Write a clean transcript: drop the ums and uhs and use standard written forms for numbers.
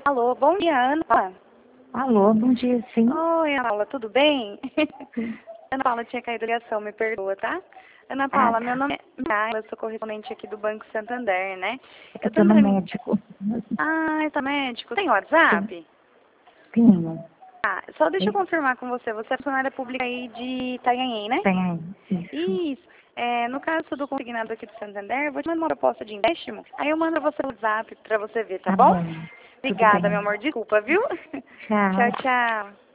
Alô, bom dia, Ana. Alô, bom dia, sim. Oi, Ana Paula, tudo bem? Ana Paula, tinha caído a ligação, me perdoa, tá? Ana Paula, meu Tá. nome é Mara, eu sou correspondente aqui do Banco Santander, né? É que eu tô tô no entrando em... médico. Ah, tá médico. Tem Sim. WhatsApp? Tenho. Ah, só deixa eu Tem. confirmar com você. Você é funcionária pública aí de Itanhaém, né? Tem aí. Isso. Isso. No caso do consignado aqui do Santander, eu vou te mandar uma proposta de empréstimo. Aí eu mando você o WhatsApp pra você ver, tá Tá bom? bom. Tudo Obrigada, meu bem. amor. Desculpa, viu? Tchau, Tchau. tchau.